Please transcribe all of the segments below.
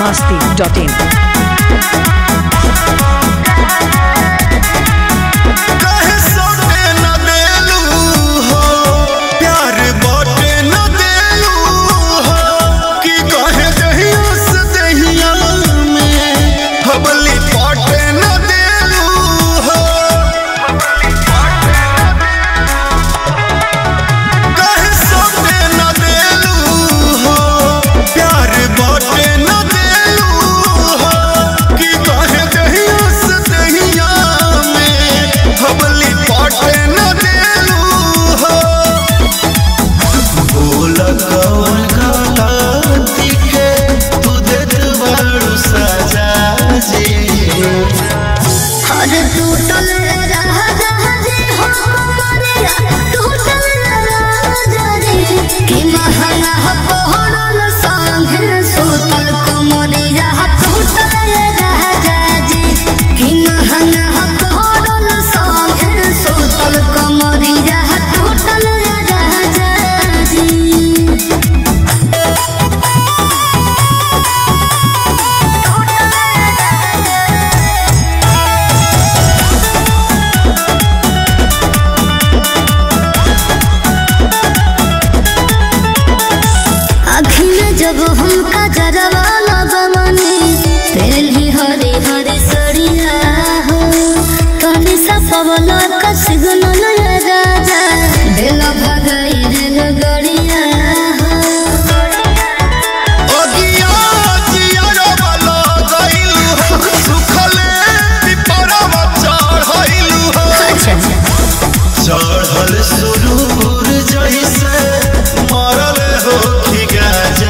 biharmasti.in जब हमका जरवा लगवनी तेली हरे हरे सड़िया हो कनी सा पवला का सिग्नल राजा बेला भगाई रे गड़िया हो ओगिया जियारा वाला गइल हो सुखले पिपरवा चढ़इल हो चढ़ल सुरूर जइसे मरल हो की गाजा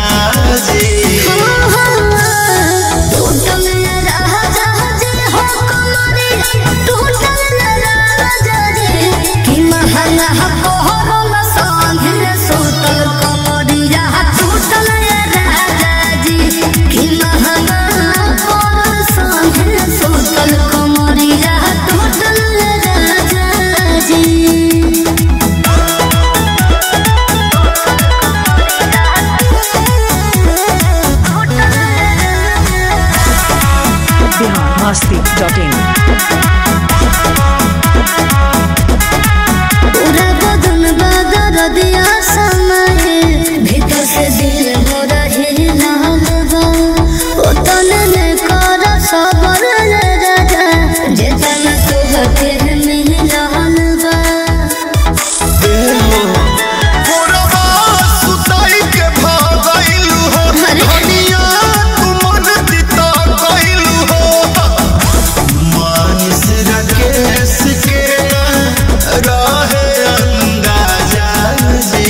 biharmasti.in पूरा बदन बदर दिया समय भीतर से दिल हो रही लाल बा ओ तने ने कर सबर राजा जेतन तू हके में लाल बा मोरवा सुताई के भागइल हो धनिया तू मन दिता कइल हो मानिस राकेश के रहे अंदाजा जी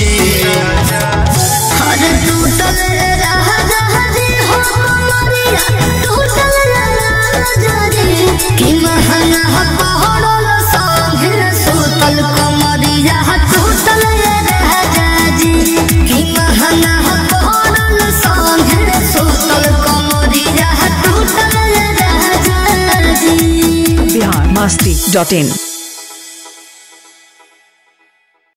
हर टूटल राजा जी हो कमरिया टूटल राजा जी कि महना पहड़ल संगे सुतल कमरिया टूटल राजा जी कि महना पहड़ल संगे सुतल कमरिया टूटल राजा जी biharmasti.in